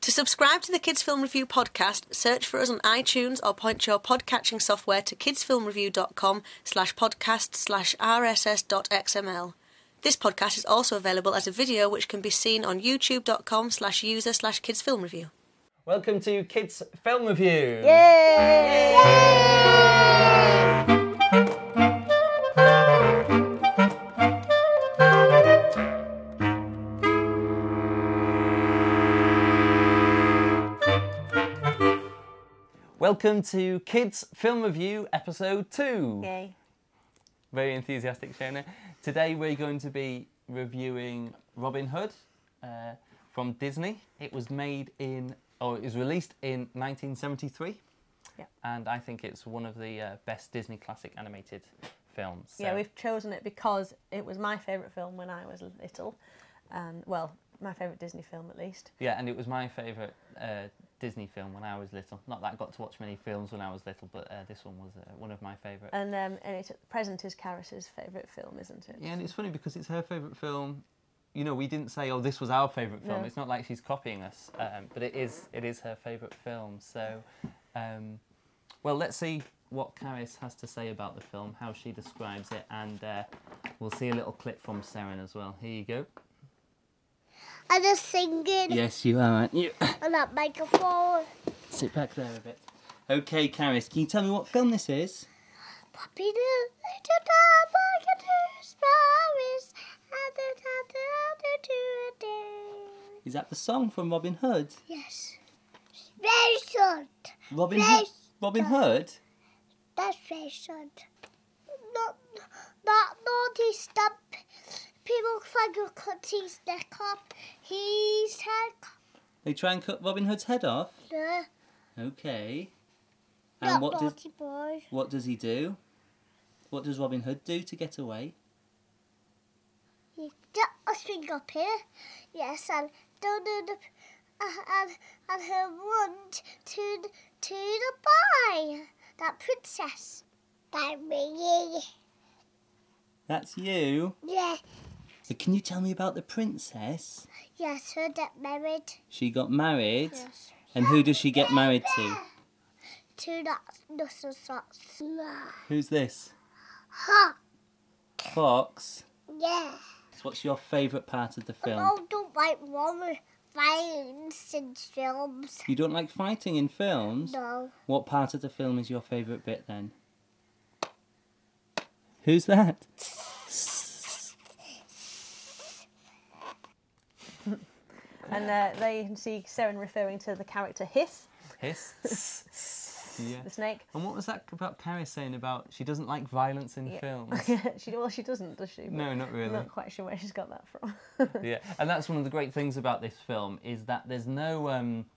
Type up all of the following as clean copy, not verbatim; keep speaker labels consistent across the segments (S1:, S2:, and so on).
S1: To subscribe to the Kids Film Review podcast, search for us on iTunes or point your podcatching software to kidsfilmreview.com/podcast/rss.xml. This podcast is also available as a video which can be seen on youtube.com/user/kidsfilmreview.
S2: Welcome to Kids Film Review!
S1: Yay!
S2: Welcome to Kids Film Review Episode 2.
S1: Yay.
S2: Very enthusiastic, Shona. Today we're going to be reviewing Robin Hood from Disney. It was released in 1973.
S1: Yeah.
S2: And I think it's one of the best Disney classic animated films.
S1: Yeah, we've chosen it because it was my favourite film when I was little. And, well, my favourite Disney film at least.
S2: Yeah, and it was my favourite Disney film when I was little. Not that I got to watch many films when I was little, but this one was one of my favourite.
S1: And it's at present is Karis's favourite film, isn't it?
S2: Yeah, and it's funny because it's her favourite film. You know, we didn't say, oh, this was our favourite film.
S1: No.
S2: It's not like she's copying us, but it is her favourite film. So, well, let's see what Karis has to say about the film, how she describes it, and we'll see a little clip from Seren as well. Here you go.
S3: I'm just singing
S2: Yes, you are, aren't you?
S3: on that microphone.
S2: Sit back there a bit. Okay, Karis, can you tell me what film this is?
S3: Puppy the little dog, like a sparrows, and the
S2: Is that the song from Robin Hood?
S3: Yes. Very short.
S2: Robin
S3: Very
S2: Hood? Robin Hood?
S3: That's very short. Not naughty stuff. People try to cut his neck off. His head.
S2: They try and cut Robin Hood's head off?
S3: No,
S2: Okay. And
S3: not
S2: what
S3: naughty boy.
S2: does he do? What does Robin Hood do to get away?
S3: He got a string up here. Yes, and do the and her run to the boy, that princess. That me.
S2: That's you?
S3: Yeah.
S2: So can you tell me about the princess?
S3: Yes, her get married.
S2: She got married?
S3: Yes.
S2: And who does she get married to?
S3: To that nussel socks.
S2: Who's this?
S3: Ha!
S2: Fox?
S3: Yeah.
S2: So what's your favourite part of the film?
S3: I don't like violence in films.
S2: You don't like fighting in films?
S3: No.
S2: What part of the film is your favourite bit then? Who's that?
S1: And there you can see Seren referring to the character Hiss,
S2: Hiss? Yeah.
S1: the snake.
S2: And what was that about Karis saying about she doesn't like violence in
S1: Yeah.
S2: films?
S1: She doesn't, does she? But
S2: No, not really.
S1: I'm not quite sure where she's got that from.
S2: Yeah, and that's one of the great things about this film is that there's no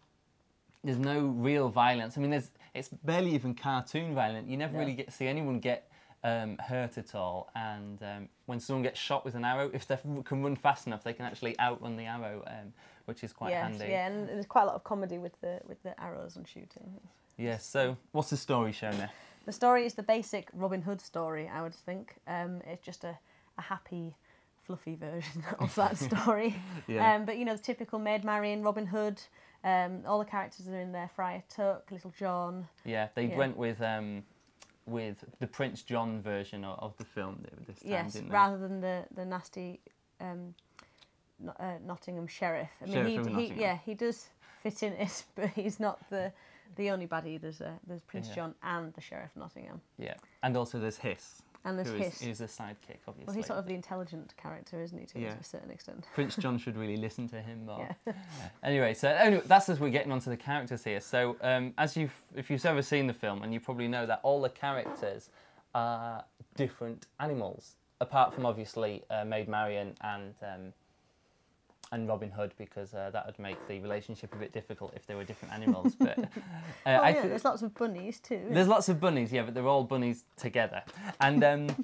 S2: real violence. I mean, it's barely even cartoon violent. You never
S1: No.
S2: really get to see anyone get hurt at all. And when someone gets shot with an arrow, if they can run fast enough, they can actually outrun the arrow, which is quite handy.
S1: Yeah, and there's quite a lot of comedy with the arrows and shooting.
S2: Yes. So, what's the story, Shona?
S1: The story is the basic Robin Hood story, I would think. It's just a happy, fluffy version of that story.
S2: Yeah.
S1: But, you know, the typical maid marrying Robin Hood. All the characters are in there. Friar Tuck, Little John.
S2: Yeah, they
S1: Yeah.
S2: went with the Prince John version of the film this time,
S1: Yes,
S2: didn't they?
S1: rather than the nasty Nottingham sheriff. I mean,
S2: Sheriff of Nottingham.
S1: he does fit in it, but he's not the only baddie. There's Prince
S2: Yeah.
S1: John and the Sheriff of Nottingham.
S2: Yeah, and also there's Hiss.
S1: And there's
S2: who
S1: Hiss.
S2: is a sidekick, obviously.
S1: Well, he's sort of the intelligent character, isn't he, to
S2: Yeah.
S1: a certain extent?
S2: Prince John should really listen to him more.
S1: Yeah.
S2: Anyway, that's as we're getting onto the characters here. So, if you've ever seen the film, and you probably know that all the characters are different animals, apart from obviously Maid Marian and Robin Hood, because that would make the relationship a bit difficult if they were different animals. But
S1: There's lots of bunnies too.
S2: there's lots of bunnies, yeah, but they're all bunnies together. And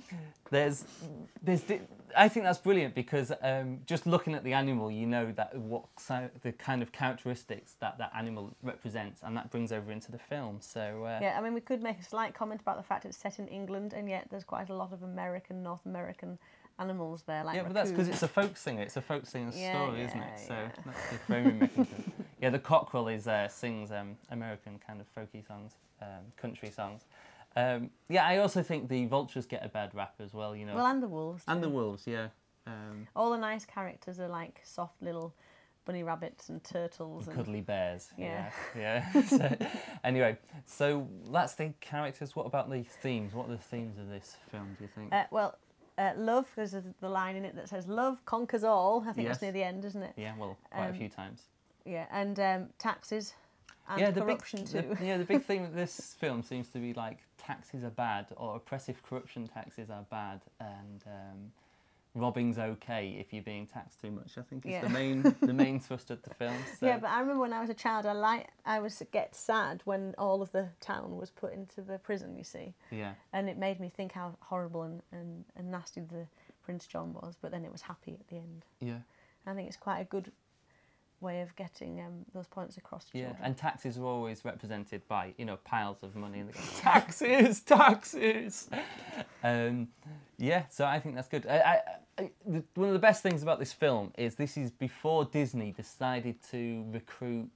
S2: I think that's brilliant because just looking at the animal, you know that the kind of characteristics that animal represents, and that brings over into the film. So
S1: Yeah, I mean, we could make a slight comment about the fact it's set in England, and yet there's quite a lot of North American animals there, like
S2: yeah, but that's because
S1: raccoons.
S2: it's a folk singer. It's a folk singer
S1: Yeah,
S2: story,
S1: yeah,
S2: isn't it? So
S1: yeah.
S2: that's the framing mechanism. Yeah, the cockerel sings American kind of folky songs, country songs. Yeah, I also think the vultures get a bad rap as well, you know.
S1: Well, and the wolves.
S2: And the
S1: too.
S2: wolves, yeah.
S1: All the nice characters are like soft little bunny rabbits and turtles. And
S2: Cuddly bears.
S1: Yeah.
S2: Yeah. So, anyway, so that's the characters. What about the themes? What are the themes of this film, do you think?
S1: Love, because there's the line in it that says "Love conquers all." I think
S2: Yes.
S1: that's near the end, isn't it?
S2: Yeah, well, quite a few times.
S1: Yeah, and taxes and corruption too.
S2: The big theme of this film seems to be like taxes are bad, or oppressive corruption taxes are bad, and robbing's okay if you're being taxed too much. I think is the main thrust of the film. So.
S1: Yeah, but I remember when I was a child, I was get sad when all of the town was put into the prison. You see.
S2: Yeah.
S1: And it made me think how horrible and nasty the Prince John was, but then it was happy at the end.
S2: Yeah.
S1: I think it's quite a good way of getting those points across to children.
S2: And taxes are always represented by, you know, piles of money. And they go, taxes! Yeah, so I think that's good. One of the best things about this film is this is before Disney decided to recruit,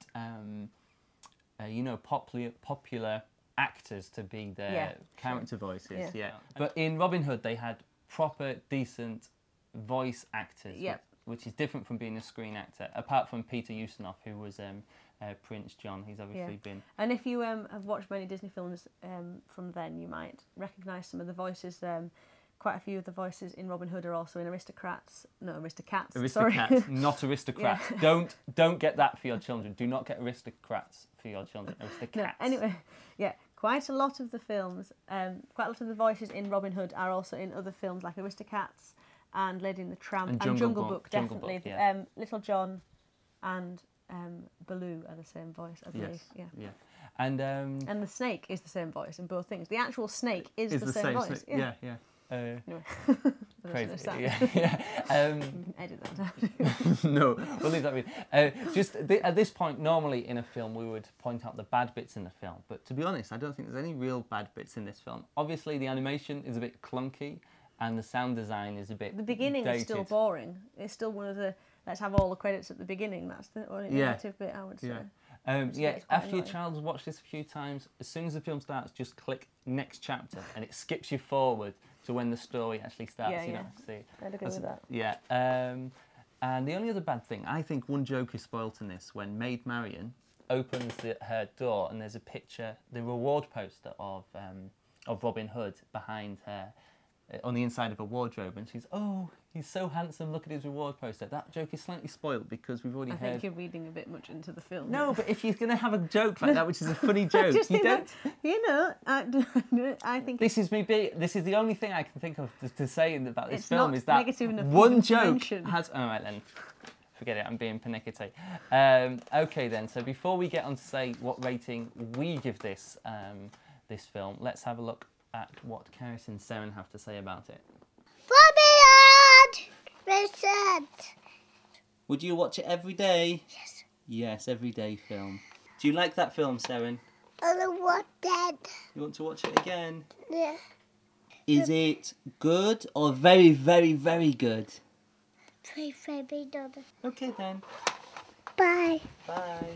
S2: popular actors to be their character voices. Yeah. But in Robin Hood, they had proper, decent voice actors.
S1: Yep.
S2: Which is different from being a screen actor, apart from Peter Ustinov, who was Prince John. He's obviously been...
S1: And if you have watched many Disney films from then, you might recognise some of the voices. Quite a few of the voices in Robin Hood are also in Aristocats.
S2: Aristocats, not aristocrats.
S1: Yeah.
S2: Don't get that for your children. Do not get aristocrats for your children. Aristocats.
S1: No, anyway, yeah, quite a lot of the films, quite a lot of the voices in Robin Hood are also in other films like Aristocats and Lady and the Tramp and Jungle Book, definitely.
S2: Jungle Book, yeah.
S1: Little John and Baloo are the same voice, I believe.
S2: Yes.
S1: Yeah.
S2: And
S1: the snake is the same voice in both things. The actual snake is the same voice.
S2: Yeah.
S1: Anyway.
S2: Crazy.
S1: No
S2: Yeah.
S1: Edit that.
S2: No, we'll leave that with. At this point, normally in a film, we would point out the bad bits in the film. But to be honest, I don't think there's any real bad bits in this film. Obviously, the animation is a bit clunky, and the sound design is a bit
S1: The beginning
S2: dated.
S1: is still boring. It's still one of the let's have all the credits at the beginning. That's the only negative bit, I would say.
S2: After your child's watched this a few times, as soon as the film starts, just click next chapter, and it skips you forward to when the story actually starts.
S1: I'd agree with that.
S2: Yeah. And the only other bad thing, I think one joke is spoilt in this when Maid Marian opens her door and there's a picture, the reward poster of Robin Hood behind her. On the inside of a wardrobe, and she's, oh, he's so handsome, look at his reward poster. That joke is slightly spoilt because we've already
S1: I
S2: heard...
S1: think you're reading a bit much into the film.
S2: No, but if you're going to have a joke like that, which is a funny joke,
S1: I think...
S2: This is the only thing I can think of to say about this
S1: It's
S2: film
S1: not
S2: is that
S1: negative enough
S2: one
S1: even to
S2: joke
S1: mention.
S2: has... All right, then. Forget it, I'm being pernickety. Okay, then, so before we get on to say what rating we give this film, let's have a look at what Karis and Seren have to say about it. Would you watch it every day?
S3: Yes.
S2: Yes, every day film. Do you like that film, Seren?
S3: I want that.
S2: You want to watch it again?
S3: Yeah.
S2: Is it good or very, very, very good?
S3: Very, very good.
S2: Okay then.
S3: Bye.
S2: Bye.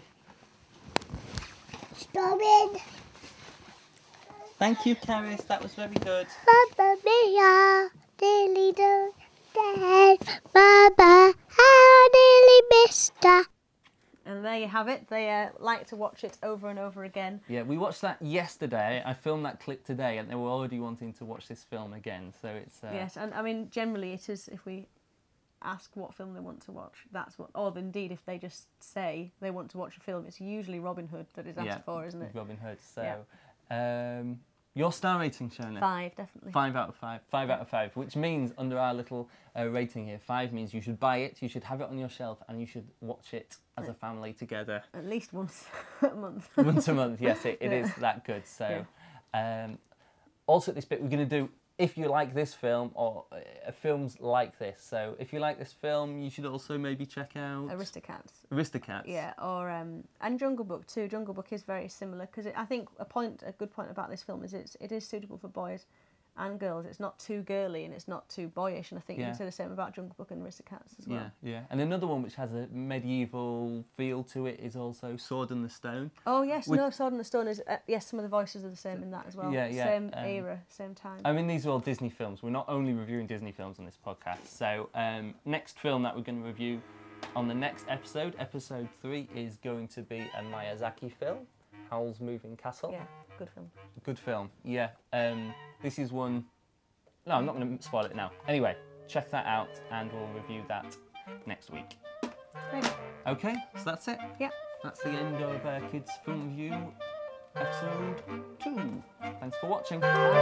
S3: Stop it.
S2: Thank you, Karis. That was very good.
S3: Mamma mia, the little dad. Mama, I nearly missed her.
S1: And there you have it. They like to watch it over and over again.
S2: Yeah, we watched that yesterday. I filmed that clip today, and they were already wanting to watch this film again. So it's
S1: Yes, and I mean, generally it is, if we ask what film they want to watch, that's what, or indeed if they just say they want to watch a film, it's usually Robin Hood that is asked for, isn't it?
S2: Robin Hood. So, your star rating, Shona?
S1: 5, definitely.
S2: 5 out of 5. 5 out of 5, which means under our little rating here, 5 means you should buy it, you should have it on your shelf, and you should watch it as a family together.
S1: At least once a month.
S2: Once a month, yes, it is that good. So, also at this bit, we're going to do, if you like this film, or films like this. So, if you like this film, you should also maybe check out... Aristocats.
S1: Yeah, or and Jungle Book too. Jungle Book is very similar, because I think a good point about this film is it is suitable for boys and girls. It's not too girly and it's not too boyish. And I think you can say the same about Jungle Book and Aristocats as well.
S2: Yeah. And another one which has a medieval feel to it is also Sword in the Stone.
S1: Oh yes, Sword in the Stone is yes. Some of the voices are the same in that as well.
S2: Yeah.
S1: Same era, same time.
S2: I mean, these are all Disney films. We're not only reviewing Disney films on this podcast. So next film that we're going to review on the next episode, episode 3, is going to be a Miyazaki film, Howl's Moving Castle.
S1: Yeah, good film.
S2: Good film, yeah. This is one... No, I'm not going to spoil it now. Anyway, check that out and we'll review that next week.
S1: Great.
S2: Okay, so that's it.
S1: Yeah.
S2: That's the end of Kids Film Review episode 2. Thanks for watching.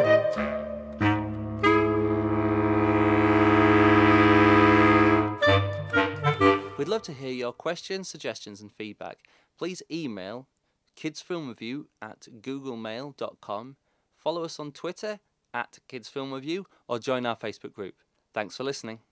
S2: We'd love to hear your questions, suggestions and feedback. Please email kidsfilmreview@googlemail.com, follow us on Twitter @kidsfilmreview, or join our Facebook group. Thanks for listening.